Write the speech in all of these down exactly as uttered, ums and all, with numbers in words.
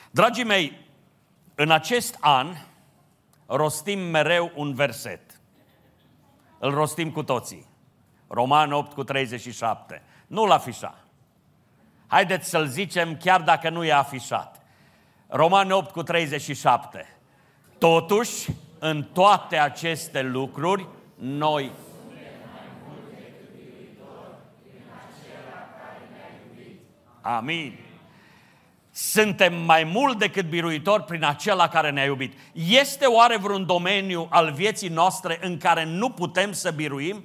Dragii mei, în acest an rostim mereu un verset. Îl rostim cu toții. Romani opt cu treizeci și șapte. Nu-l afișa. Haideți să-l zicem chiar dacă nu e afișat. Romani opt cu treizeci și șapte. Totuși, în toate aceste lucruri, noi Amin. Suntem mai mult decât biruitori prin acela care ne-a iubit. Este oare vreun domeniu al vieții noastre în care nu putem să biruim?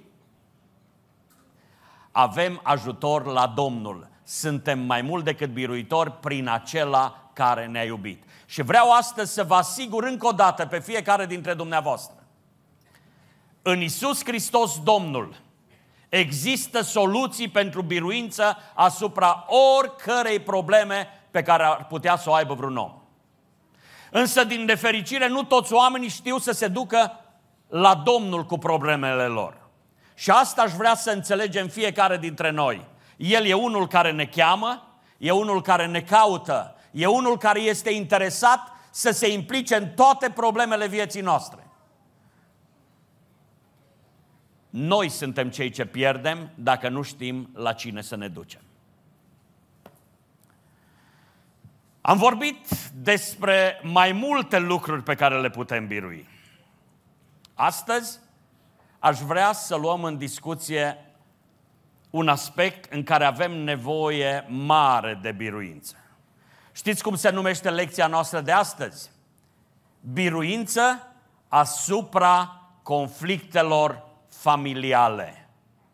Avem ajutor la Domnul. Suntem mai mult decât biruitori prin acela care ne-a iubit. Și vreau astăzi să vă asigur încă o dată pe fiecare dintre dumneavoastră. În Iisus Hristos Domnul există soluții pentru biruință asupra oricărei probleme pe care ar putea să o aibă vreun om. Însă, din nefericire, nu toți oamenii știu să se ducă la Domnul cu problemele lor. Și asta aș vrea să înțelegem fiecare dintre noi. El e unul care ne cheamă, e unul care ne caută, e unul care este interesat să se implice în toate problemele vieții noastre. Noi suntem cei ce pierdem dacă nu știm la cine să ne ducem. Am vorbit despre mai multe lucruri pe care le putem birui. Astăzi aș vrea să luăm în discuție un aspect în care avem nevoie mare de biruință. Știți cum se numește lecția noastră de astăzi? Biruință asupra conflictelor familiale.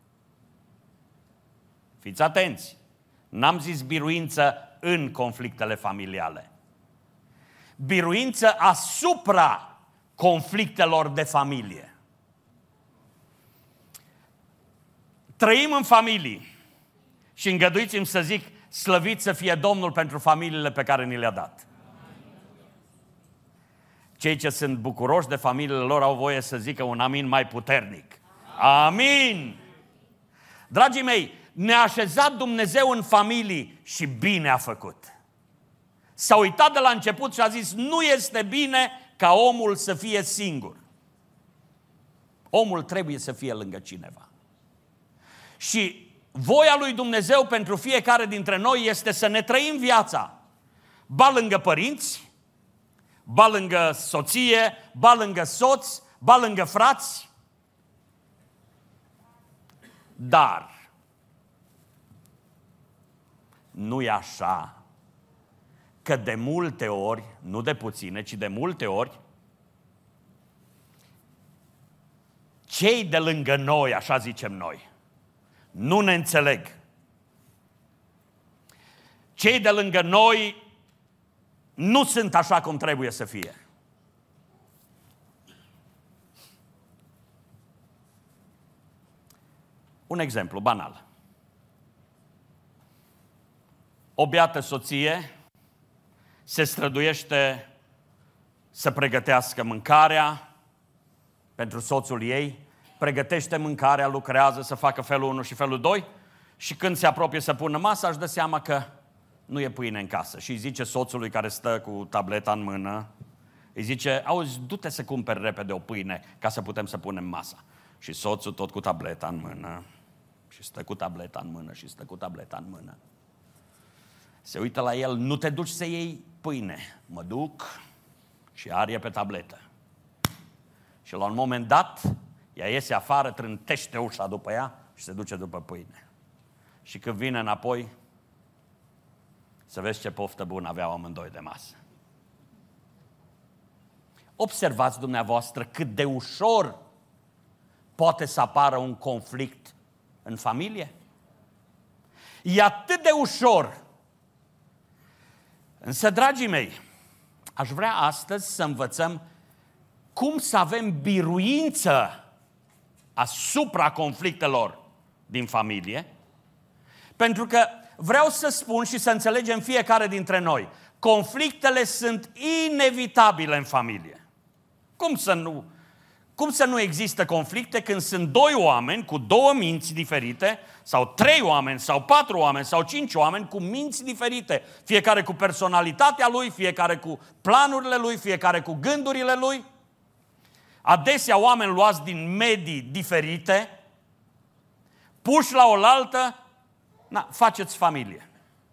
Fiți atenți! N-am zis biruință în conflictele familiale. Biruință asupra conflictelor de familie. Trăim în familii și îngăduiți-mi să zic, slăvit să fie Domnul pentru familiile pe care ni le-a dat. Cei ce sunt bucuroși de familiile lor au voie să zică un amin mai puternic. Amin! Dragii mei, ne-a așezat Dumnezeu în familii și bine a făcut. S-a uitat de la început și a zis, nu este bine ca omul să fie singur. Omul trebuie să fie lângă cineva. Și voia lui Dumnezeu pentru fiecare dintre noi este să ne trăim viața. Ba lângă părinți, ba lângă soție, ba lângă soț, ba lângă frați. Dar nu e așa că de multe ori, nu de puține, ci de multe ori, cei de lângă noi, așa zicem noi, nu ne înțeleg. Cei de lângă noi nu sunt așa cum trebuie să fie. Un exemplu banal. O beată soție se străduiește să pregătească mâncarea pentru soțul ei, pregătește mâncarea, lucrează să facă felul unu și felul doi și când se apropie să pună masa, își dă seama că nu e pâine în casă. Și îi zice soțului care stă cu tableta în mână, îi zice, auzi, du-te să cumperi repede o pâine ca să putem să punem masa. Și soțul tot cu tableta în mână și stă cu tableta în mână și stă cu tableta în mână. Se uită la el, nu te duci să iei pâine. Mă duc și arie pe tabletă. Și la un moment dat, ea iese afară, trântește ușa după ea și se duce după pâine. Și când vine înapoi, să vezi ce poftă bună aveau amândoi de masă. Observați dumneavoastră cât de ușor poate să apară un conflict în familie. E atât de ușor. Însă, dragii mei, aș vrea astăzi să învățăm cum să avem biruință asupra conflictelor din familie, pentru că vreau să spun și să înțelegem fiecare dintre noi, conflictele sunt inevitabile în familie. Cum să nu, Cum să nu există conflicte când sunt doi oameni cu două minți diferite, sau trei oameni, sau patru oameni, sau cinci oameni cu minți diferite, fiecare cu personalitatea lui, fiecare cu planurile lui, fiecare cu gândurile lui? Adesea oameni luați din medii diferite, puși la oaltă, na, faceți familie.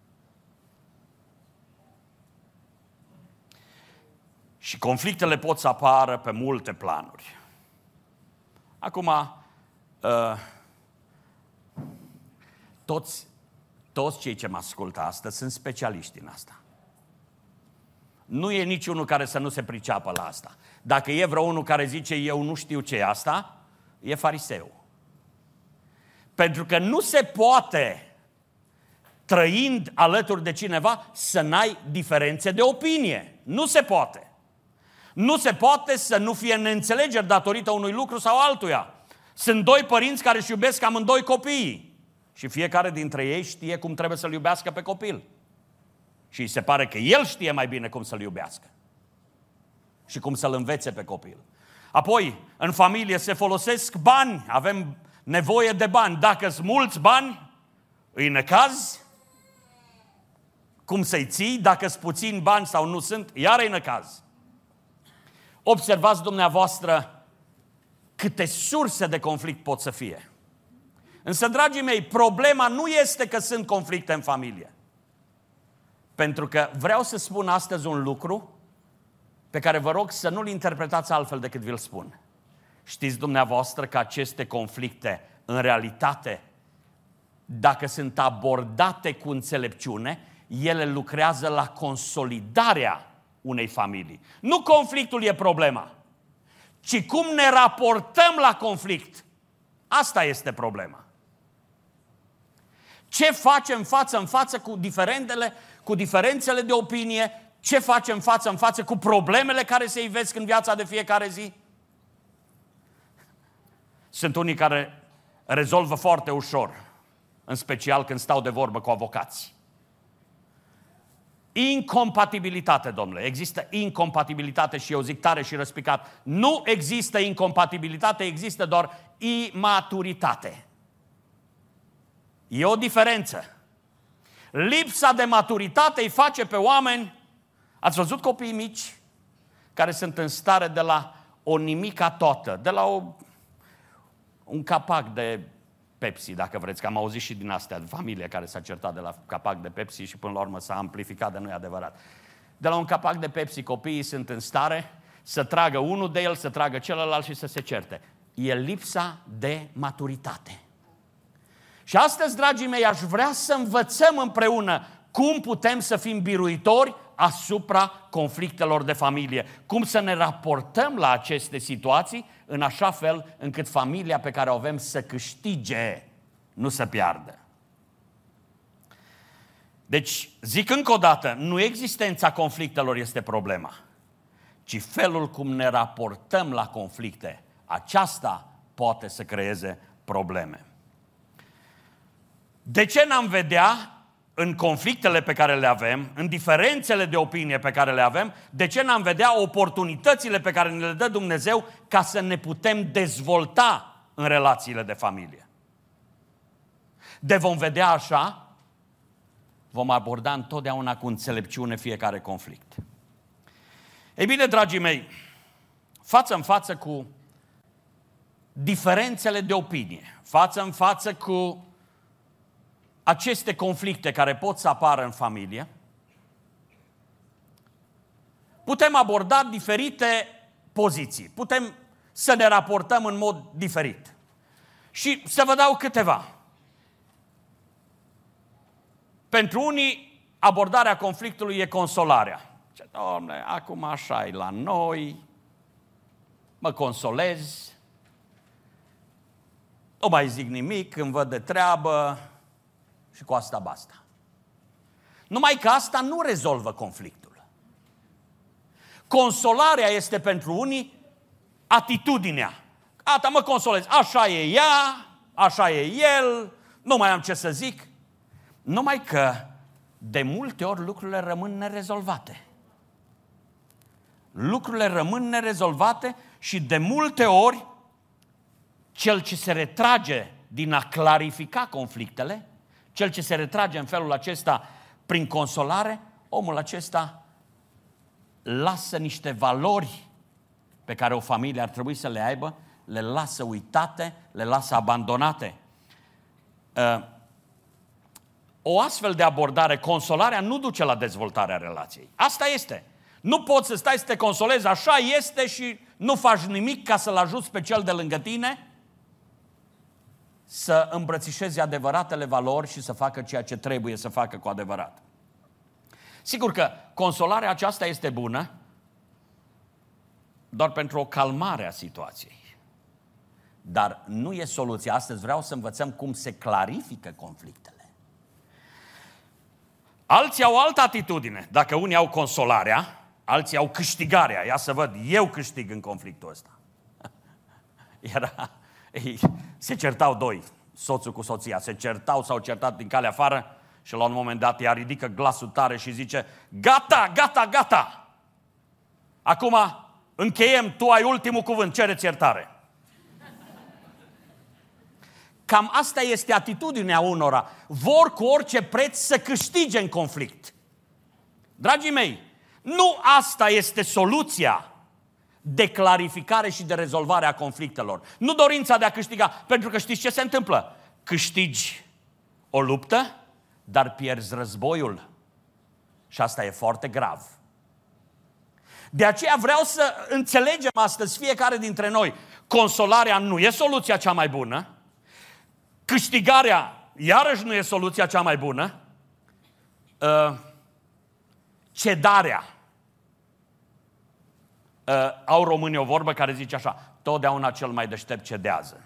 Și conflictele pot să apară pe multe planuri. Acum, uh, toți, toți cei ce mă ascultă astăzi sunt specialiști în asta. Nu e niciunul care să nu se priceapă la asta. Dacă e vreo unul care zice eu nu știu ce e asta, e fariseu. Pentru că nu se poate, trăind alături de cineva, să n-ai diferențe de opinie. Nu se poate. Nu se poate să nu fie neînțelegeri datorită unui lucru sau altuia. Sunt doi părinți care își iubesc amândoi copiii și fiecare dintre ei știe cum trebuie să-l iubească pe copil. Și îi se pare că el știe mai bine cum să-l iubească și cum să-l învețe pe copil. Apoi, în familie se folosesc bani, avem nevoie de bani. Dacă sunt mulți bani, îi necaz. Cum să-i ții? Dacă sunt puțini bani sau nu sunt, iar îi necaz. Observați dumneavoastră câte surse de conflict pot să fie. Însă, dragii mei, problema nu este că sunt conflicte în familie. Pentru că vreau să spun astăzi un lucru pe care vă rog să nu-l interpretați altfel decât vi-l spun. Știți dumneavoastră că aceste conflicte, în realitate, dacă sunt abordate cu înțelepciune, ele lucrează la consolidarea unei familii. Nu conflictul e problema, ci cum ne raportăm la conflict. Asta este problema. Ce facem față în față cu diferențele, cu diferențele de opinie, ce facem față în față cu problemele care se ivesc în viața de fiecare zi? Sunt unii care rezolvă foarte ușor, în special când stau de vorbă cu avocați. Incompatibilitate, domnule. Există incompatibilitate și eu zic tare și răspicat. Nu există incompatibilitate, există doar imaturitate. E o diferență. Lipsa de maturitate îi face pe oameni. Ați văzut copiii mici care sunt în stare de la o nimica toată, de la o, un capac de Pepsi, dacă vreți, că am auzit și din astea, de familie care s-a certat de la capac de Pepsi și până la urmă s-a amplificat, de nu e adevărat. De la un capac de Pepsi copiii sunt în stare să tragă unul de el, să tragă celălalt și să se certe. E lipsa de maturitate. Și astăzi, dragii mei, aș vrea să învățăm împreună cum putem să fim biruitori asupra conflictelor de familie. Cum să ne raportăm la aceste situații în așa fel încât familia pe care o avem să câștige, nu să piardă. Deci, zic încă o dată, nu existența conflictelor este problema, ci felul cum ne raportăm la conflicte. Aceasta poate să creeze probleme. De ce n-am vedea în conflictele pe care le avem, în diferențele de opinie pe care le avem, de ce n-am vedea oportunitățile pe care ne le dă Dumnezeu ca să ne putem dezvolta în relațiile de familie? De vom vedea așa, vom aborda întotdeauna cu înțelepciune fiecare conflict. Ei bine, dragii mei, față în față cu diferențele de opinie, față în față cu aceste conflicte care pot să apară în familie, putem aborda diferite poziții, putem să ne raportăm în mod diferit. Și să vă dau câteva. Pentru unii, abordarea conflictului e consolarea. Ce, Doamne, acum așa e la noi, mă consolez, nu mai zic nimic, îmi văd de treabă și cu asta basta. Numai că asta nu rezolvă conflictul. Consolarea este pentru unii atitudinea. Ata, mă consolez, așa e ea, așa e el, nu mai am ce să zic. Numai că de multe ori lucrurile rămân nerezolvate. Lucrurile rămân nerezolvate Și de multe ori, cel ce se retrage din a clarifica conflictele, cel ce se retrage în felul acesta prin consolare, omul acesta lasă niște valori pe care o familie ar trebui să le aibă, le lasă uitate, le lasă abandonate. O astfel de abordare, consolarea, nu duce la dezvoltarea relației. Asta este. Nu poți să stai să te consolezi, așa este, și nu faci nimic ca să-l ajuți pe cel de lângă tine să îmbrățișeze adevăratele valori și să facă ceea ce trebuie să facă cu adevărat. Sigur că consolarea aceasta este bună doar pentru o calmare a situației. Dar nu e soluția. Astăzi vreau să învățăm cum se clarifică conflictele. Alții au altă atitudine. Dacă unii au consolarea, alții au câștigarea. Ia să văd, eu câștig în conflictul ăsta. Era, ei, se certau doi, soțul cu soția. Se certau, s-au certat din calea afară și la un moment dat ea ridică glasul tare și zice: gata, gata, gata! Acum încheiem, tu ai ultimul cuvânt, cereți iertare. Cam asta este atitudinea unora. Vor cu orice preț să câștige în conflict. Dragii mei, nu asta este soluția de clarificare și de rezolvare a conflictelor. Nu dorința de a câștiga, pentru că știți ce se întâmplă? Câștigi o luptă, dar pierzi războiul. Și asta e foarte grav. De aceea vreau să înțelegem astăzi fiecare dintre noi. Consolarea nu e soluția cea mai bună. Câștigarea iarăși nu e soluția cea mai bună. Cedarea. Au românii o vorbă care zice așa: totdeauna cel mai deștept cedează.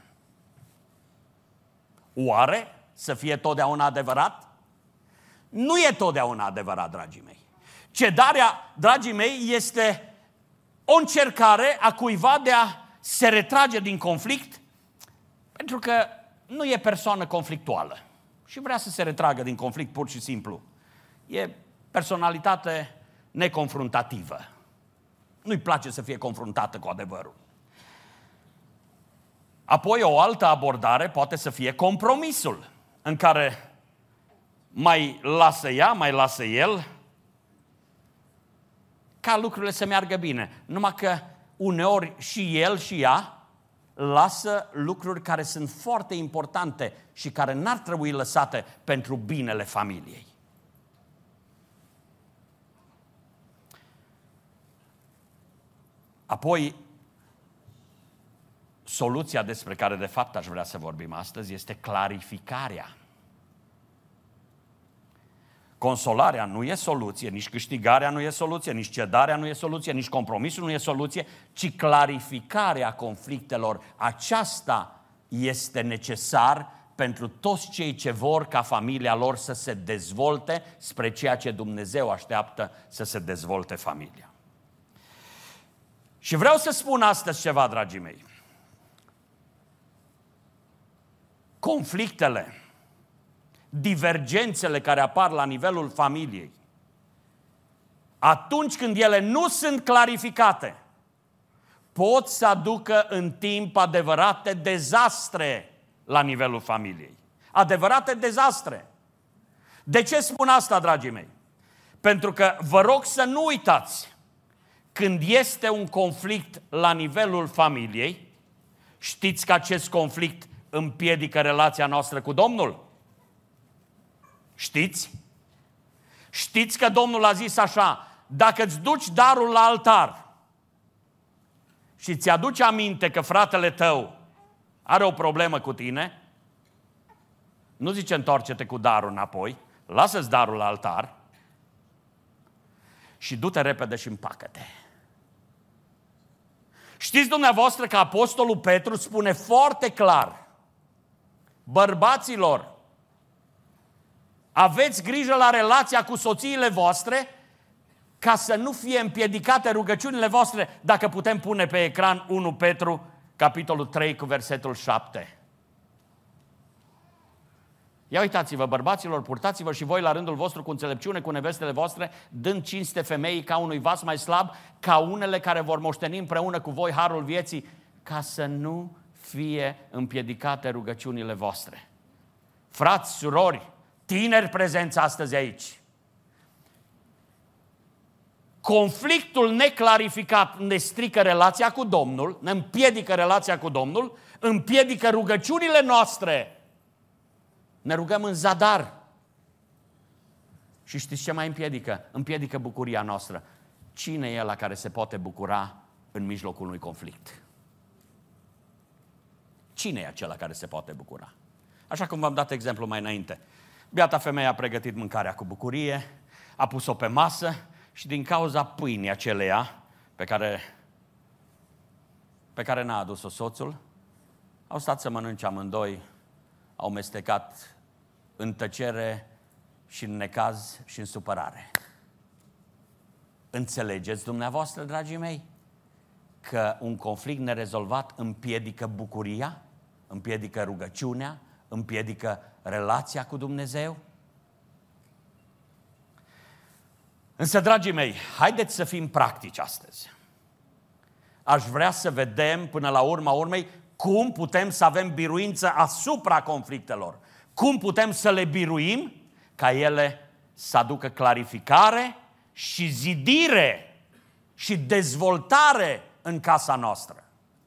Oare să fie totdeauna adevărat? Nu e totdeauna adevărat, dragii mei. Cedarea, dragii mei, este o încercare a cuiva de a se retrage din conflict pentru că nu e persoană conflictuală și vrea să se retragă din conflict pur și simplu. E personalitate neconfruntativă. Nu-i place să fie confruntată cu adevărul. Apoi o altă abordare poate să fie compromisul, în care mai lasă ea, mai lasă el, ca lucrurile să meargă bine. Numai că uneori și el și ea lasă lucruri care sunt foarte importante și care n-ar trebui lăsate pentru binele familiei. Apoi, soluția despre care de fapt aș vrea să vorbim astăzi este clarificarea. Consolarea nu e soluție, nici câștigarea nu e soluție, nici cedarea nu e soluție, nici compromisul nu e soluție, ci clarificarea conflictelor. Aceasta este necesar pentru toți cei ce vor ca familia lor să se dezvolte spre ceea ce Dumnezeu așteaptă să se dezvolte familia. Și vreau să spun astăzi ceva, dragii mei. Conflictele, divergențele care apar la nivelul familiei, atunci când ele nu sunt clarificate, pot să aducă în timp adevărate dezastre la nivelul familiei. Adevărate dezastre. De ce spun asta, dragii mei? Pentru că vă rog să nu uitați, când este un conflict la nivelul familiei, știți că acest conflict împiedică relația noastră cu Domnul? Știți? Știți că Domnul a zis așa: dacă îți duci darul la altar și îți aduce aminte că fratele tău are o problemă cu tine, nu zice întoarce-te cu darul înapoi, lasă-ți darul la altar și du-te repede și împacă-te. Știți dumneavoastră că apostolul Petru spune foarte clar: bărbaților, aveți grijă la relația cu soțiile voastre ca să nu fie împiedicate rugăciunile voastre. Dacă putem pune pe ecran unu Petru, capitolul trei, cu versetul șapte. Ia uitați-vă, bărbaților, purtați-vă și voi la rândul vostru cu înțelepciune, cu nevestele voastre, dând cinste femeii ca unui vas mai slab, ca unele care vor moșteni împreună cu voi harul vieții, ca să nu fie împiedicate rugăciunile voastre. Frați, surori, tineri prezenți astăzi aici, conflictul neclarificat ne strică relația cu Domnul, ne împiedică relația cu Domnul, împiedică rugăciunile noastre. Ne rugăm în zadar. Și știți ce mai împiedică? Împiedică bucuria noastră. Cine e la care se poate bucura în mijlocul unui conflict? Cine e acela care se poate bucura? Așa cum v-am dat exemplu mai înainte. Beata femeie a pregătit mâncarea cu bucurie, a pus-o pe masă și din cauza pâinii aceleia pe care, pe care n-a adus-o soțul, au stat să mănânce amândoi, au mestecat în tăcere și în necaz și în supărare. Înțelegeți dumneavoastră, dragii mei, că un conflict nerezolvat împiedică bucuria, împiedică rugăciunea, împiedică relația cu Dumnezeu? Însă, dragii mei, haideți să fim practici astăzi. Aș vrea să vedem până la urma urmei cum putem să avem biruință asupra conflictelor. Cum putem să le biruim ca ele să aducă clarificare și zidire și dezvoltare în casa noastră.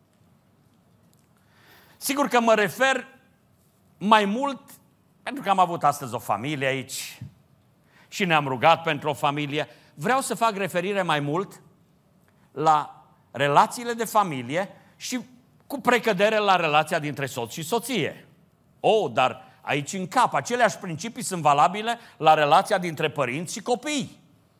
Sigur că mă refer mai mult, pentru că am avut astăzi o familie aici și ne-am rugat pentru o familie. Vreau să fac referire mai mult la relațiile de familie și cu precădere la relația dintre soț și soție. Oh, dar aici în cap, aceleași principii sunt valabile la relația dintre părinți și copii.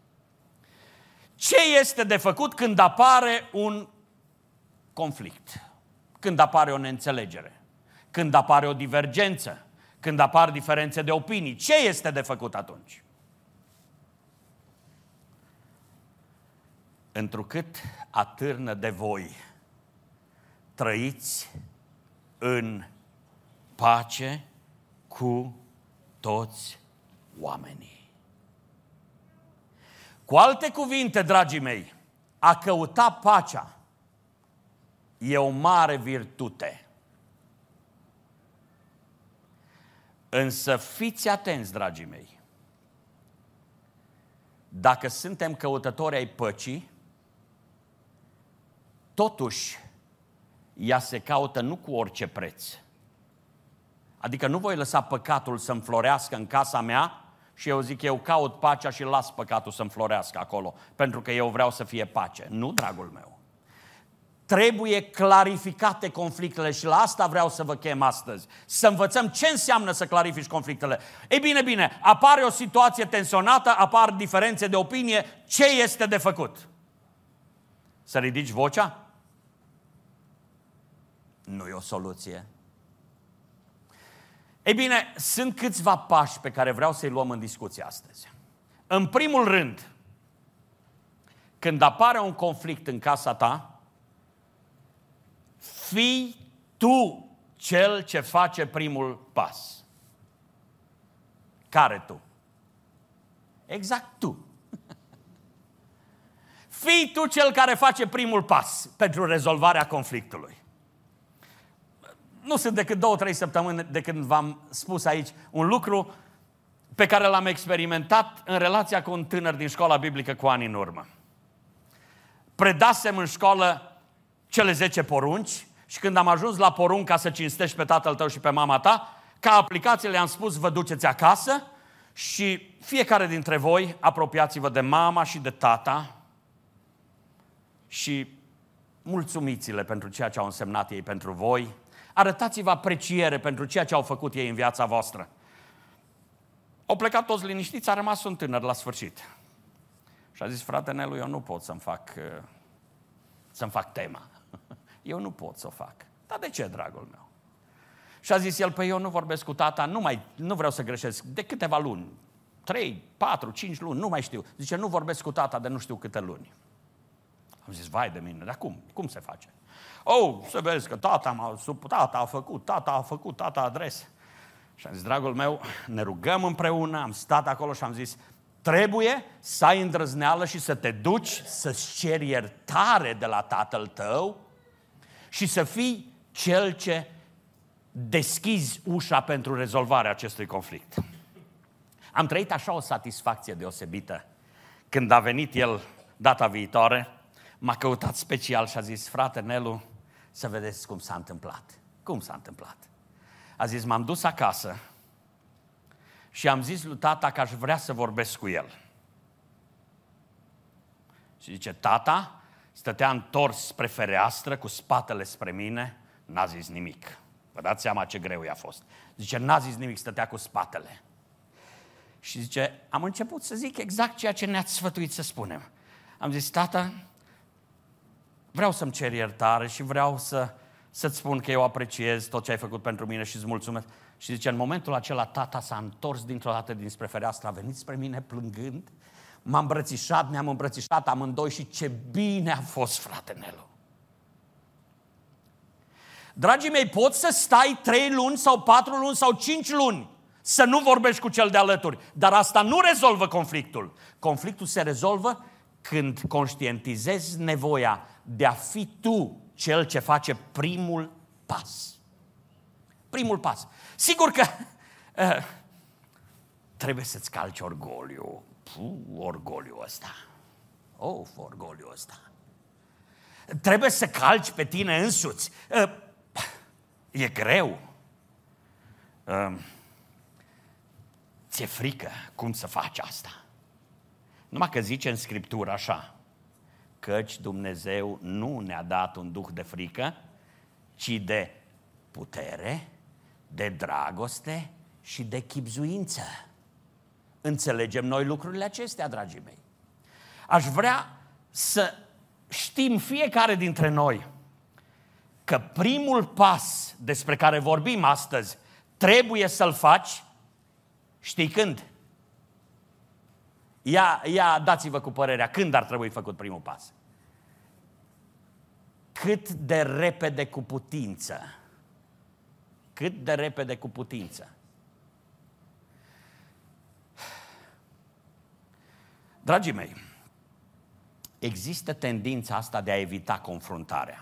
Ce este de făcut când apare un conflict? Când apare o neînțelegere? Când apare o divergență? Când apar diferențe de opinii? Ce este de făcut atunci? Întrucât atârnă de voi, trăiți în pace cu toți oamenii. Cu alte cuvinte, dragii mei, a căuta pacea e o mare virtute. Însă fiți atenți, dragii mei, dacă suntem căutători ai păcii, totuși ea se caută nu cu orice preț. Adică nu voi lăsa păcatul să înflorească în casa mea și eu zic, eu caut pacea și las păcatul să înflorească acolo, pentru că eu vreau să fie pace. Nu, dragul meu. Trebuie clarificate conflictele și la asta vreau să vă chem astăzi. Să învățăm ce înseamnă să clarifici conflictele. Ei bine, bine, apare o situație tensionată, apar diferențe de opinie, ce este de făcut? Să ridici vocea? Nu e o soluție. Ei bine, sunt câțiva pași pe care vreau să-i luăm în discuție astăzi. În primul rând, când apare un conflict în casa ta, fii tu cel ce face primul pas. Care tu? Exact tu. Fii tu cel care face primul pas pentru rezolvarea conflictului. Nu sunt decât două, trei săptămâni de când v-am spus aici un lucru pe care l-am experimentat în relația cu un tânăr din școala biblică cu ani în urmă. Predasem în școală cele zece porunci și când am ajuns la porunca să cinstești pe tatăl tău și pe mama ta, ca aplicație le-am spus, vă duceți acasă și fiecare dintre voi apropiați-vă de mama și de tata și mulțumiți-le pentru ceea ce au însemnat ei pentru voi. Arătați-vă apreciere pentru ceea ce au făcut ei în viața voastră. Au plecat toți liniștiți, a rămas un tânăr la sfârșit. Și a zis, frate Nelu, eu nu pot să-mi fac, să-mi fac tema. Eu nu pot să o fac. Dar de ce, dragul meu? Și a zis el, păi eu nu vorbesc cu tata, nu, mai, nu vreau să greșesc, de câteva luni. Trei, patru, cinci luni, nu mai știu. Zice, nu vorbesc cu tata de nu știu câte luni. Am zis, vai de mine, dar cum? Cum se face? Oh, să vezi că tata, m-a, tata a făcut, tata a făcut, tata adrese. Și am zis, dragul meu, ne rugăm împreună, am stat acolo și am zis, trebuie să ai îndrăzneală și să te duci să-ți ceri iertare de la tatăl tău și să fii cel ce deschizi ușa pentru rezolvarea acestui conflict. Am trăit așa o satisfacție deosebită. Când a venit el data viitoare, m-a căutat special și a zis, frate Nelu, să vedeți cum s-a întâmplat. Cum s-a întâmplat? A zis, m-am dus acasă și am zis lui tata că aș vrea să vorbesc cu el. Și zice, tata stătea întors spre fereastră, cu spatele spre mine, n-a zis nimic. Vă dați seama ce greu i-a fost. Zice, n-a zis nimic, stătea cu spatele. Și zice, am început să zic exact ceea ce ne-ați sfătuit să spunem. Am zis, tata, vreau să-mi cer iertare și vreau să, să-ți spun că eu apreciez tot ce ai făcut pentru mine și îți mulțumesc. Și zice, în momentul acela tata s-a întors dintr-o dată dinspre fereastră, a venit spre mine plângând, m-a îmbrățișat, ne-am îmbrățișat amândoi și ce bine a fost, frate Nelu. Dragii mei, poți să stai trei luni sau patru luni sau cinci luni să nu vorbești cu cel de alături, dar asta nu rezolvă conflictul. Conflictul se rezolvă când conștientizezi nevoia de a fi tu cel ce face primul pas. Primul pas. Sigur că uh, trebuie să-ți calci orgoliu. Puh, orgoliu ăsta. Of, orgoliu ăsta. Trebuie să calci pe tine însuți. Uh, e greu. Uh, ți-e frică cum să faci asta. Numai că zice în Scriptură așa, căci Dumnezeu nu ne-a dat un duh de frică, ci de putere, de dragoste și de chibzuință. Înțelegem noi lucrurile acestea, dragii mei. Aș vrea să știm fiecare dintre noi că primul pas despre care vorbim astăzi trebuie să-l faci, știi când? Ia, ia dați-vă cu părerea, când ar trebui făcut primul pas? Cât de repede cu putință. Cât de repede cu putință. Dragii mei, există tendința asta de a evita confruntarea.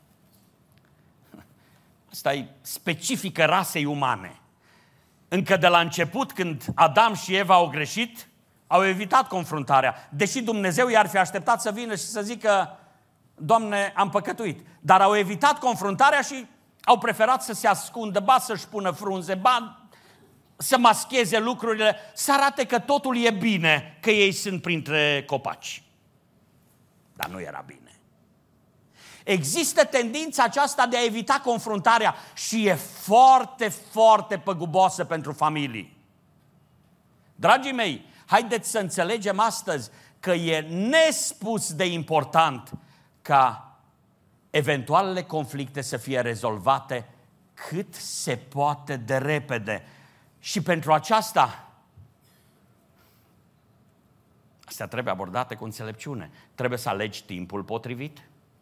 Asta e specifică rasei umane. Încă de la început, când Adam și Eva au greșit, au evitat confruntarea. Deși Dumnezeu i-ar fi așteptat să vină și să zică, Doamne, am păcătuit. Dar au evitat confruntarea și au preferat să se ascundă, ba să-și pună frunze, ba să mascheze lucrurile, să arate că totul e bine, că ei sunt printre copaci. Dar nu era bine. Există tendința aceasta de a evita confruntarea și e foarte, foarte păguboasă pentru familii. Dragii mei, haideți să înțelegem astăzi că e nespus de important ca eventualele conflicte să fie rezolvate cât se poate de repede. Și pentru aceasta, astea trebuie abordate cu înțelepciune. Trebuie să alegi timpul potrivit.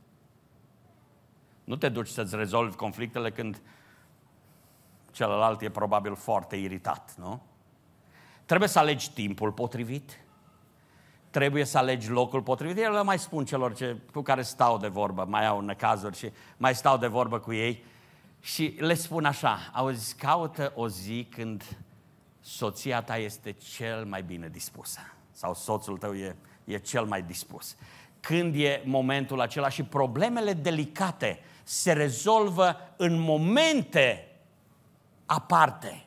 Nu te duci să-ți rezolvi conflictele când celălalt e probabil foarte iritat, nu? Trebuie să alegi timpul potrivit. Trebuie să alegi locul potrivit. Eu le mai spun celor ce, cu care stau de vorbă, mai au necazuri și mai stau de vorbă cu ei și le spun așa, auzi, caută o zi când soția ta este cel mai bine dispusă sau soțul tău e, e cel mai dispus. Când e momentul acela și problemele delicate se rezolvă în momente aparte.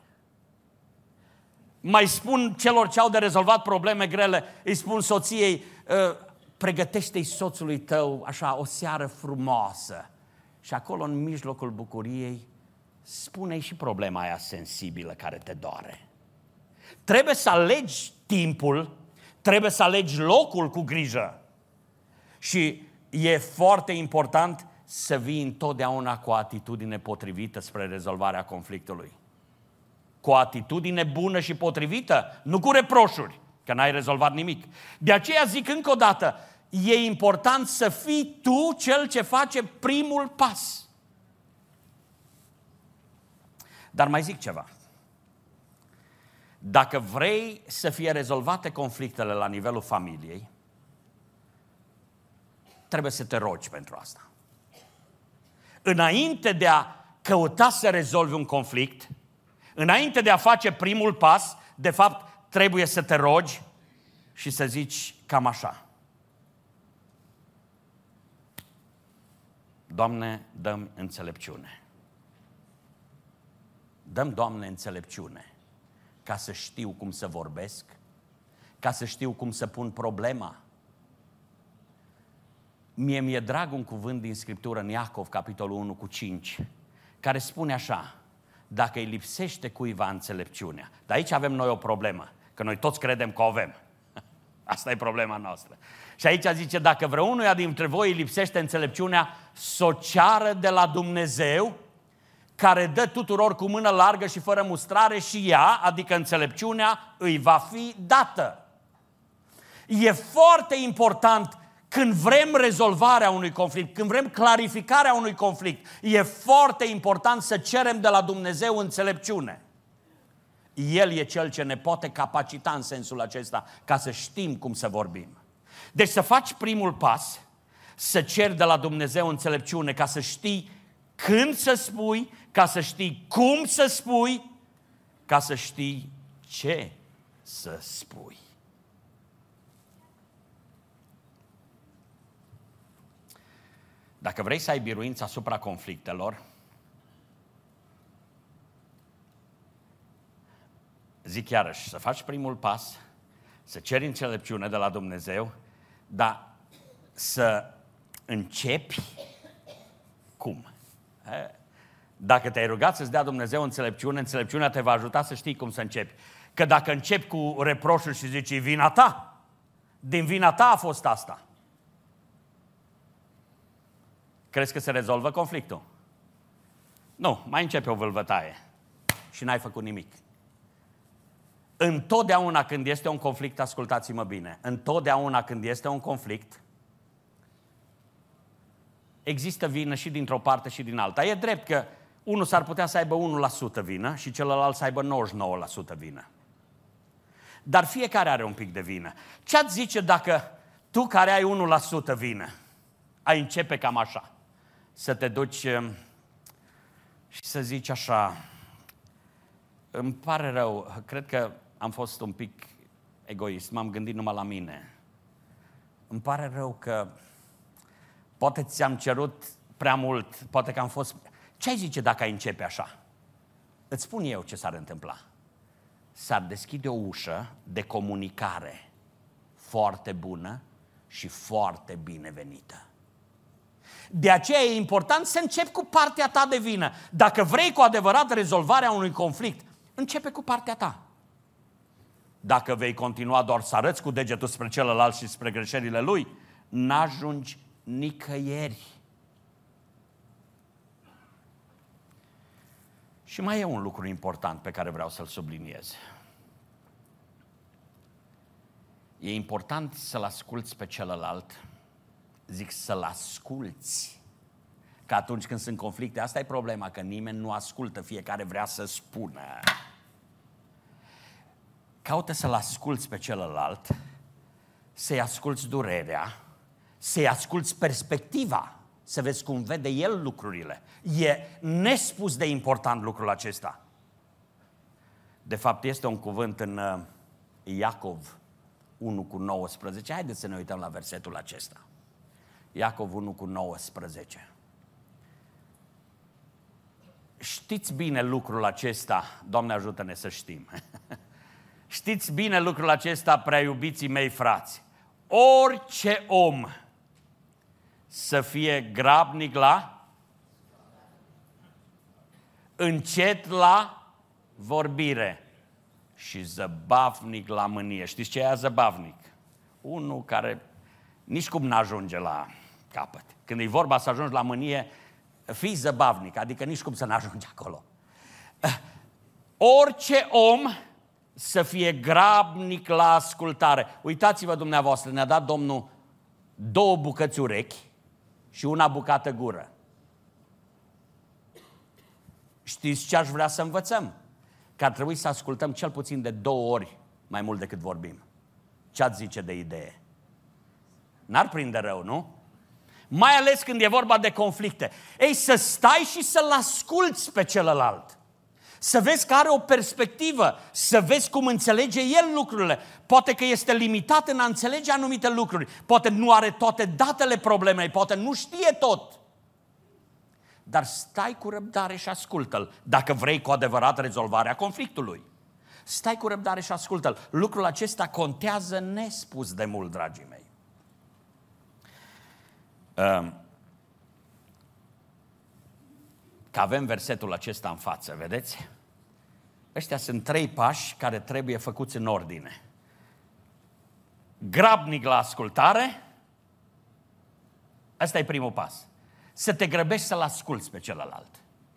Mai spun celor ce au de rezolvat probleme grele, îi spun soției, pregătește-i soțului tău așa o seară frumoasă. Și acolo în mijlocul bucuriei spune-i și problema aia sensibilă care te doare. Trebuie să alegi timpul, trebuie să alegi locul cu grijă. Și e foarte important să vii întotdeauna cu o atitudine potrivită spre rezolvarea conflictului. Cu o atitudine bună și potrivită, nu cu reproșuri, că n-ai rezolvat nimic. De aceea zic încă o dată, e important să fii tu cel ce face primul pas. Dar mai zic ceva. Dacă vrei să fie rezolvate conflictele la nivelul familiei, trebuie să te rogi pentru asta. Înainte de a căuta să rezolvi un conflict, înainte de a face primul pas, de fapt, trebuie să te rogi și să zici cam așa: Doamne, dă-mi înțelepciune. Dă-mi, Doamne, înțelepciune ca să știu cum să vorbesc, ca să știu cum să pun problema. Mie mi-e drag un cuvânt din Scriptură în Iacov, capitolul unu cu cinci, care spune așa: dacă îi lipsește cuiva înțelepciunea. Dar aici avem noi o problemă, că noi toți credem că o avem. Asta e problema noastră. Și aici zice: dacă vreunuia dintre voi îi lipsește înțelepciunea, s-o ceară de la Dumnezeu, care dă tuturor cu mână largă și fără mustrare, și ea, adică înțelepciunea, îi va fi dată. E foarte important când vrem rezolvarea unui conflict, când vrem clarificarea unui conflict, e foarte important să cerem de la Dumnezeu înțelepciune. El e Cel ce ne poate capacita în sensul acesta, ca să știm cum să vorbim. Deci să faci primul pas, să ceri de la Dumnezeu înțelepciune, ca să știi când să spui, ca să știi cum să spui, ca să știi ce să spui. Dacă vrei să ai biruință asupra conflictelor, zic iarăși, să faci primul pas, să ceri înțelepciune de la Dumnezeu, dar să începi cum? Dacă te-ai rugat să-ți dea Dumnezeu înțelepciune, înțelepciunea te va ajuta să știi cum să începi. Că dacă începi cu reproșul și zici: e vina ta, din vina ta a fost asta, crezi că se rezolvă conflictul? Nu, mai începe o vâlvătaie și n-ai făcut nimic. Întotdeauna când este un conflict, ascultați-mă bine, întotdeauna când este un conflict, există vină și dintr-o parte și din alta. E drept că unul s-ar putea să aibă unu la sută vină și celălalt să aibă nouăzeci și nouă la sută vină. Dar fiecare are un pic de vină. Ce-ați zice dacă tu, care ai unu la sută vină, ai începe cam așa, să te duci și să zici așa: îmi pare rău, cred că am fost un pic egoist, m-am gândit numai la mine. Îmi pare rău că poate ți-am cerut prea mult, poate că am fost... Ce ai zice dacă ai începe așa? Îți spun eu ce s-ar întâmpla. S-ar deschide o ușă de comunicare foarte bună și foarte binevenită. De aceea e important să începi cu partea ta de vină. Dacă vrei cu adevărat rezolvarea unui conflict, începe cu partea ta. Dacă vei continua doar să arăți cu degetul spre celălalt și spre greșelile lui, n-ajungi nicăieri. Și mai e un lucru important pe care vreau să-l subliniez. E important să-l asculți pe celălalt, zic să-l asculți. Că atunci când sunt conflicte, asta e problema, că nimeni nu ascultă, fiecare vrea să spună. Caută să-l asculți pe celălalt, să-i asculți durerea, să-i asculți perspectiva, să vezi cum vede el lucrurile. E nespus de important lucrul acesta. De fapt, este un cuvânt în Iacov unu cu nouăsprezece. Haideți să ne uităm la versetul acesta. Iacov unu cu nouăsprezece. Știți bine lucrul acesta, Doamne ajută-ne să știm. Știți bine lucrul acesta, prea iubiții mei frați. Orice om să fie grabnic la, încet la vorbire și zăbavnic la mânie. Știți ce e zăbavnic? Unul care nici cum n-ajunge la capăt. Când e vorba să ajungi la mânie, fii zăbavnic, adică nici cum să n-ajungi acolo. Orice om să fie grabnic la ascultare. Uitați-vă dumneavoastră, ne-a dat Domnul două bucăți urechi și una bucată gură. Știți ce aș vrea să învățăm? că ar trebui să ascultăm cel puțin de două ori mai mult decât vorbim. Ce ați zice de idee? N-ar prinde rău, nu? Mai ales când e vorba de conflicte. Ei, să stai și să-l asculți pe celălalt. Să vezi că are o perspectivă, să vezi cum înțelege el lucrurile. Poate că este limitat în a înțelege anumite lucruri. Poate nu are toate datele problemei, poate nu știe tot. Dar stai cu răbdare și ascultă-l, dacă vrei cu adevărat rezolvarea conflictului. Stai cu răbdare și ascultă-l. Lucrul acesta contează nespus de mult, dragii mei. Că avem versetul acesta în față, vedeți? Ăștia sunt trei pași care trebuie făcuți în ordine. Grabnic la ascultare, ăsta e primul pas. Să te grăbești să-l asculți pe celălalt.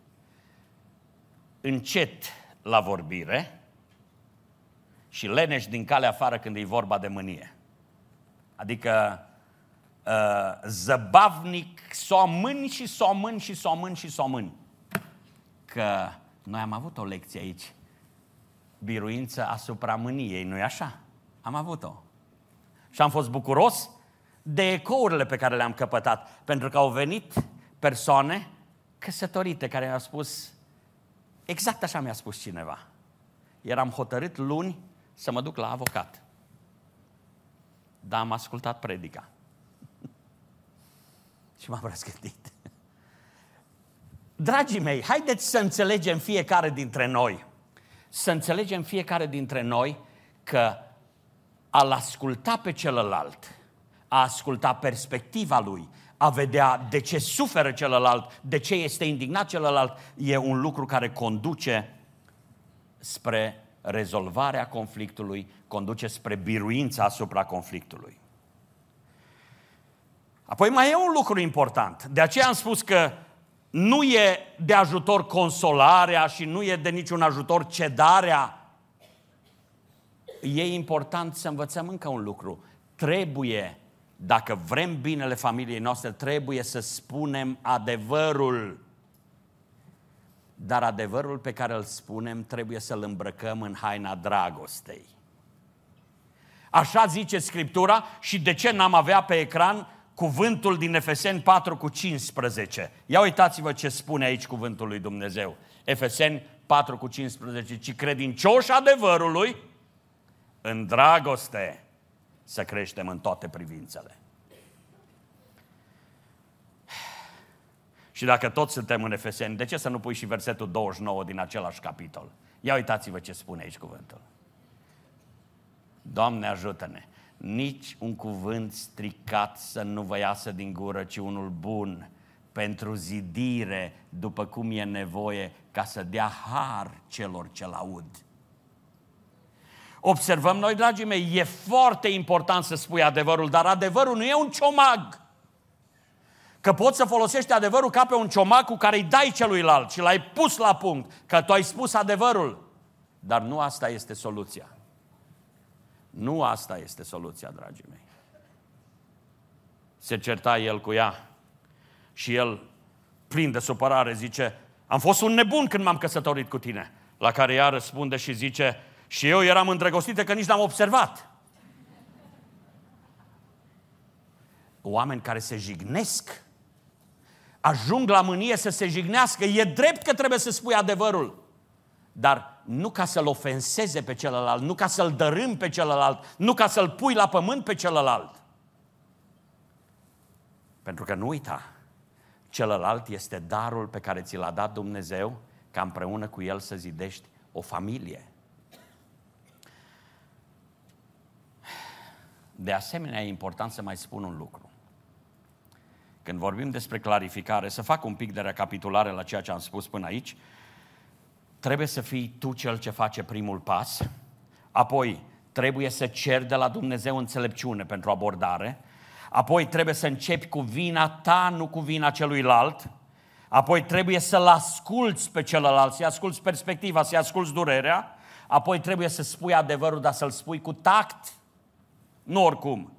Încet la vorbire și leneș din calea afară când e vorba de mânie. Adică uh, zăbavnic, somân și somân și somân și somân. Că noi am avut o lecție aici, biruință asupra mâniei, nu-i așa? Am avut-o. Și am fost bucuros de ecourile pe care le-am căpătat, pentru că au venit persoane căsătorite care mi-au spus, exact așa mi-a spus cineva. Eram hotărât luni să mă duc la avocat. Dar am ascultat predica. Și m-am răzgândit. Dragii mei, haideți să înțelegem fiecare dintre noi, să înțelegem fiecare dintre noi că a-l asculta pe celălalt, a asculta perspectiva lui, a vedea de ce suferă celălalt, de ce este indignat celălalt, e un lucru care conduce spre rezolvarea conflictului, conduce spre biruința asupra conflictului. Apoi mai e un lucru important. De aceea am spus că nu e de ajutor consolarea și nu e de niciun ajutor cedarea. E important să învățăm încă un lucru. Trebuie, dacă vrem binele familiei noastre, trebuie să spunem adevărul. Dar adevărul pe care îl spunem trebuie să-l îmbrăcăm în haina dragostei. Așa zice Scriptura și de ce n-am avea pe ecran cuvântul din Efeseni patru cu cincisprezece. Ia uitați-vă ce spune aici cuvântul lui Dumnezeu. Efeseni patru cu cincisprezece. Ci credincioși adevărului, în dragoste să creștem în toate privințele. Și dacă toți suntem în Efeseni, de ce să nu pui și versetul douăzeci și nouă din același capitol? Ia uitați-vă ce spune aici cuvântul. Doamne, ajută-ne! Nici un cuvânt stricat să nu vă iasă din gură, ci unul bun pentru zidire, după cum e nevoie, ca să dea har celor ce-l aud. Observăm noi, dragii mei, e foarte important să spui adevărul, dar adevărul nu e un ciomag. Că poți să folosești adevărul ca pe un ciomag cu care îi dai celuilalt și l-ai pus la punct, că tu ai spus adevărul. Dar nu asta este soluția. Nu asta este soluția, dragii mei. Se certa el cu ea și el, plin de supărare, zice, am fost un nebun când m-am căsătorit cu tine. La care ea răspunde și zice, și eu eram îndrăgostită că nici n-am observat. Oameni care se jignesc, ajung la mânie să se jignească. E drept că trebuie să spui adevărul, dar nu ca să-l ofenseze pe celălalt, nu ca să-l dărâmi pe celălalt, nu ca să-l pui la pământ pe celălalt. Pentru că nu uita, celălalt este darul pe care ți l-a dat Dumnezeu ca împreună cu el să zidești o familie. De asemenea, e important să mai spun un lucru. Când vorbim despre clarificare, să fac un pic de recapitulare la ceea ce am spus până aici, trebuie să fii tu cel ce face primul pas, apoi trebuie să ceri de la Dumnezeu înțelepciune pentru abordare, apoi trebuie să începi cu vina ta, nu cu vina celuilalt, apoi trebuie să-l asculți pe celălalt, să-i asculți perspectiva, să-i asculți durerea, apoi trebuie să spui adevărul, dar să-l spui cu tact, nu oricum.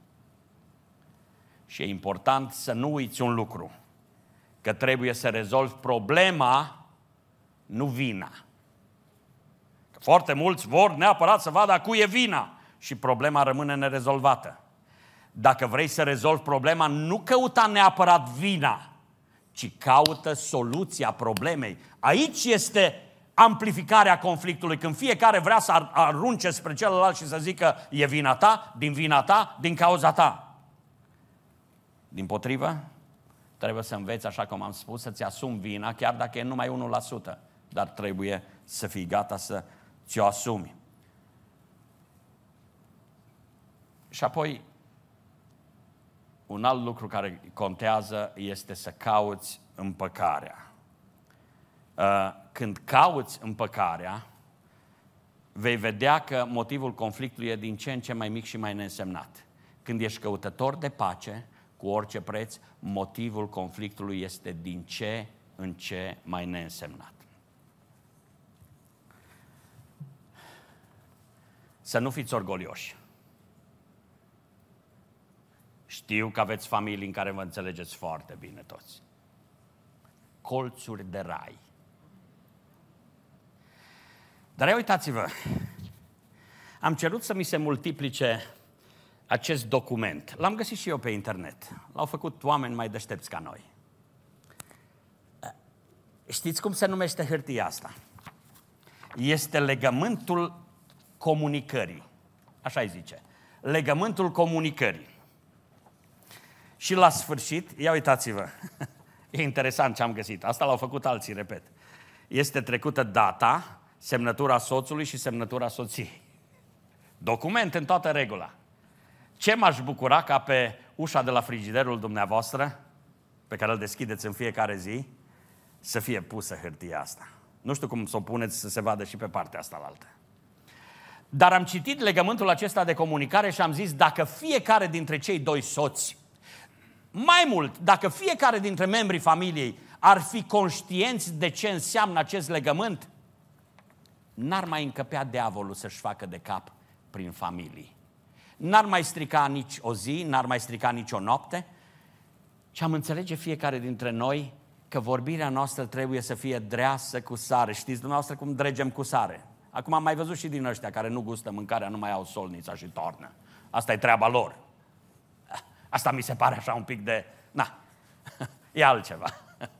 Și e important să nu uiți un lucru, că trebuie să rezolvi problema, nu vina. Foarte mulți vor neapărat să vadă a cui e vina și problema rămâne nerezolvată. Dacă vrei să rezolvi problema, nu căuta neapărat vina, ci caută soluția problemei. Aici este amplificarea conflictului, când fiecare vrea să arunce spre celălalt și să zică e vina ta, din vina ta, din cauza ta. Dimpotrivă, trebuie să înveți, așa cum am spus, să-ți asumi vina, chiar dacă e numai unu la sută, dar trebuie să fii gata să ți-o asumi. Și apoi, un alt lucru care contează este să cauți împăcarea. Când cauți împăcarea, vei vedea că motivul conflictului e din ce în ce mai mic și mai neînsemnat. Când ești căutător de pace, cu orice preț, motivul conflictului este din ce în ce mai neînsemnat. Să nu fiți orgolioși. Știu că aveți familii în care vă înțelegeți foarte bine toți. Colțuri de rai. Dar uitați-vă, am cerut să mi se multiplice acest document. L-am găsit și eu pe internet. L-au făcut oameni mai deștepți ca noi. Știți cum se numește hârtia asta? Este legământul comunicării. Așa îi zice. Legământul comunicării. Și la sfârșit, ia uitați-vă, e interesant ce am găsit. Asta l-au făcut alții, repet. Este trecută data, semnătura soțului și semnătura soției. Document în toată regula. Ce m-aș bucura ca pe ușa de la frigiderul dumneavoastră, pe care îl deschideți în fiecare zi, să fie pusă hârtia asta. Nu știu cum să o puneți să se vadă și pe partea asta la altă. Dar am citit legământul acesta de comunicare și am zis, dacă fiecare dintre cei doi soți, mai mult, dacă fiecare dintre membrii familiei ar fi conștienți de ce înseamnă acest legământ, n-ar mai încăpea diavolul să-și facă de cap prin familii. N-ar mai strica nici o zi, n-ar mai strica nici o noapte, ci am înțelege fiecare dintre noi că vorbirea noastră trebuie să fie dreasă cu sare. Știți dumneavoastră cum dregem cu sare? Acum am mai văzut și din ăștia care nu gustă mâncarea, nu mai au solnița și tornă. Asta e treaba lor. Asta mi se pare așa un pic de... Na, e altceva.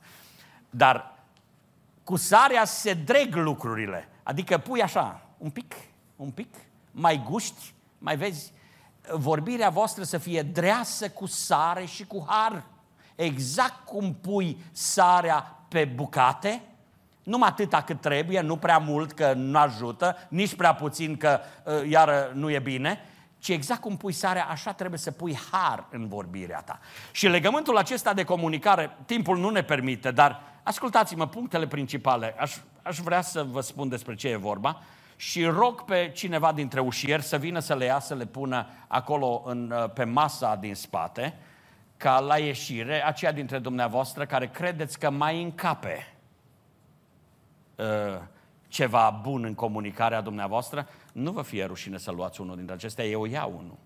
Dar cu sarea se dreg lucrurile. Adică pui așa, un pic, un pic, mai guști, mai vezi. Vorbirea voastră să fie dreasă cu sare și cu har. Exact cum pui sarea pe bucate, numai atâta cât trebuie, nu prea mult că nu ajută, nici prea puțin că uh, iară nu e bine, ci exact cum pui sarea, așa trebuie să pui har în vorbirea ta. Și legământul acesta de comunicare, timpul nu ne permite, dar ascultați-mă, punctele principale, aș, aș vrea să vă spun despre ce e vorba și rog pe cineva dintre ușieri să vină să le ia, să le pună acolo în, pe masa din spate, ca la ieșire, aceia dintre dumneavoastră care credeți că mai încape uh, ceva bun în comunicarea dumneavoastră, nu vă fie rușine să luați unul dintre acestea, eu iau unul.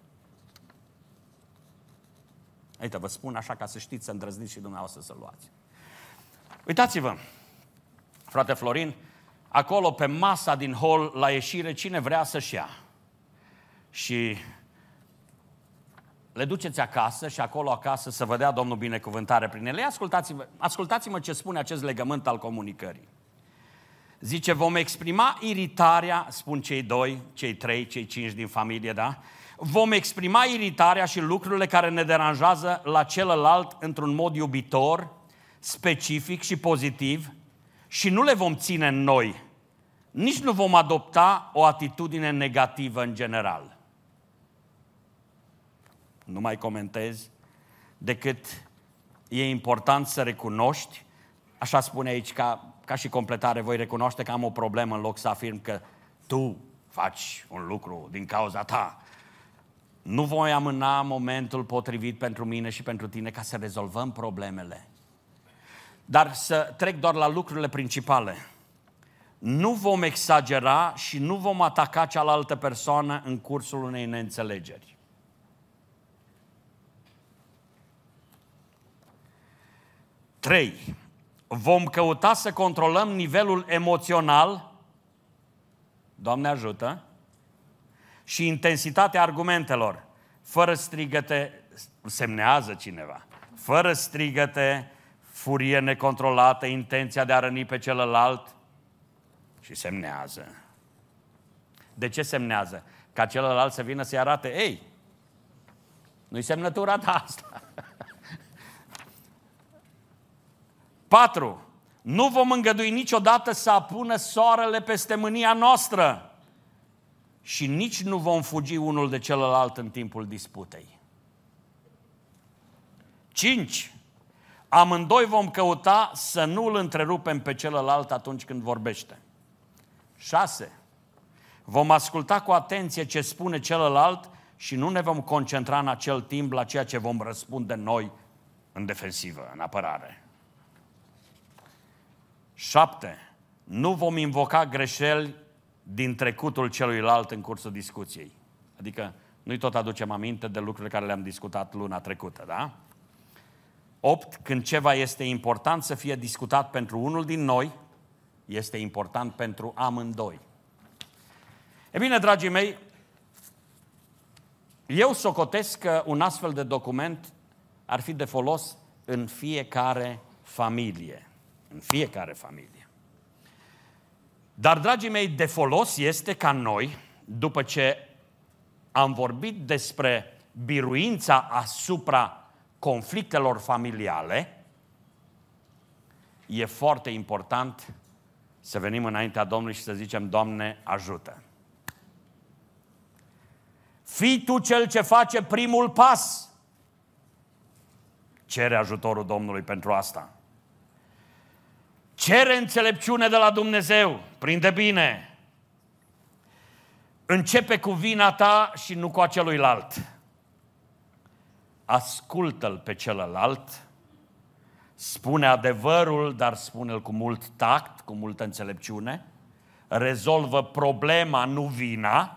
Uite, vă spun așa ca să știți, să îndrăzniți și dumneavoastră să luați. Uitați-vă, frate Florin, acolo pe masa din hol, la ieșire, cine vrea să-și ia. Și le duceți acasă și acolo acasă să vă dea Domnul binecuvântare prin ele. Ascultați-mă, ascultați-mă ce spune acest legământ al comunicării. Zice, vom exprima iritarea, spun cei doi, cei trei, cei cinci din familie, da? Vom exprima iritarea și lucrurile care ne deranjează la celălalt într-un mod iubitor, specific și pozitiv și nu le vom ține în noi. Nici nu vom adopta o atitudine negativă în general. Nu mai comentez decât e important să recunoști, așa spune aici ca, ca și completare, voi recunoaște că am o problemă în loc să afirm că tu faci un lucru din cauza ta. Nu voi amâna momentul potrivit pentru mine și pentru tine ca să rezolvăm problemele. Dar să trec doar la lucrurile principale. Nu vom exagera și nu vom ataca cealaltă persoană în cursul unei neînțelegeri. Trei. Vom căuta să controlăm nivelul emoțional. Doamne ajută, și intensitatea argumentelor, fără strigăte, semnează cineva, fără strigăte, furie necontrolată, intenția de a răni pe celălalt, și semnează. De ce semnează? Ca celălalt să vină să-i arate, ei, nu-i semnătura ta asta. Patru. Nu vom îngădui niciodată să apună soarele peste mânia noastră și nici nu vom fugi unul de celălalt în timpul disputei. Cinci. Amândoi vom căuta să nu îl întrerupem pe celălalt atunci când vorbește. Șase. Vom asculta cu atenție ce spune celălalt și nu ne vom concentra în acel timp la ceea ce vom răspunde noi în defensivă, în apărare. Șapte. Nu vom invoca greșeli din trecutul celuilalt în cursul discuției. Adică nu-i tot aducem aminte de lucrurile care le-am discutat luna trecută, da? Opt. Când ceva este important să fie discutat pentru unul din noi, este important pentru amândoi. E bine, dragii mei, eu socotesc că un astfel de document ar fi de folos în fiecare familie. În fiecare familie. Dar, dragii mei, de folos este ca noi, după ce am vorbit despre biruința asupra conflictelor familiale, e foarte important să venim înaintea Domnului și să zicem, Doamne, ajută. Fii Tu cel ce face primul pas. Cere ajutorul Domnului pentru asta. Cere înțelepciune de la Dumnezeu. Prinde bine. Începe cu vina ta și nu cu a celuilalt. Ascultă-l pe celălalt. Spune adevărul, dar spune-l cu mult tact, cu multă înțelepciune. Rezolvă problema, nu vina.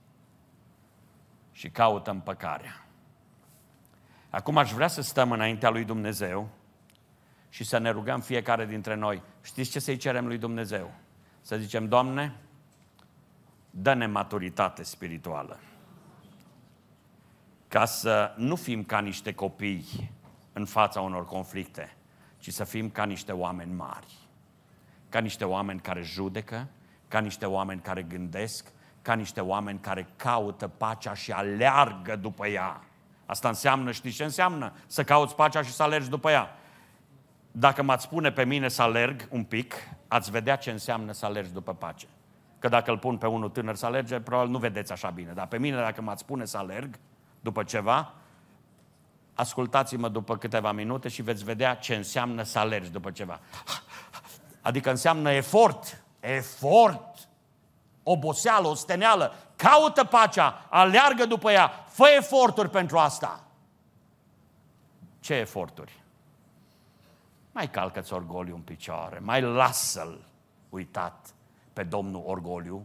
Și caută împăcarea. Acum aș vrea să stăm înaintea lui Dumnezeu și să ne rugăm fiecare dintre noi. Știți ce să-i cerem lui Dumnezeu? Să zicem, Doamne, dă-ne maturitate spirituală. Ca să nu fim ca niște copii în fața unor conflicte, ci să fim ca niște oameni mari. Ca niște oameni care judecă, ca niște oameni care gândesc, ca niște oameni care caută pacea și aleargă după ea. Asta înseamnă, știți ce înseamnă? Să cauți pacea și să alergi după ea. Dacă m-ați spune pe mine să alerg un pic, ați vedea ce înseamnă să alergi după pace. Că dacă îl pun pe unul tânăr să alerge, probabil nu vedeți așa bine. Dar pe mine, dacă m-ați spune să alerg după ceva, ascultați-mă după câteva minute și veți vedea ce înseamnă să alergi după ceva. Adică înseamnă efort. Efort. Oboseală, osteneală. Caută pacea, aleargă după ea. Fă eforturi pentru asta. Ce eforturi? Mai calcă-ți orgoliu în picioare, mai lasă-l uitat pe Domnul orgoliu.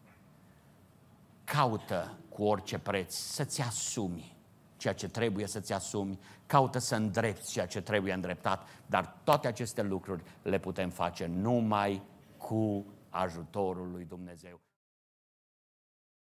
Caută cu orice preț să-ți asumi ceea ce trebuie să-ți asumi, caută să îndrepți ceea ce trebuie îndreptat, dar toate aceste lucruri le putem face numai cu ajutorul lui Dumnezeu.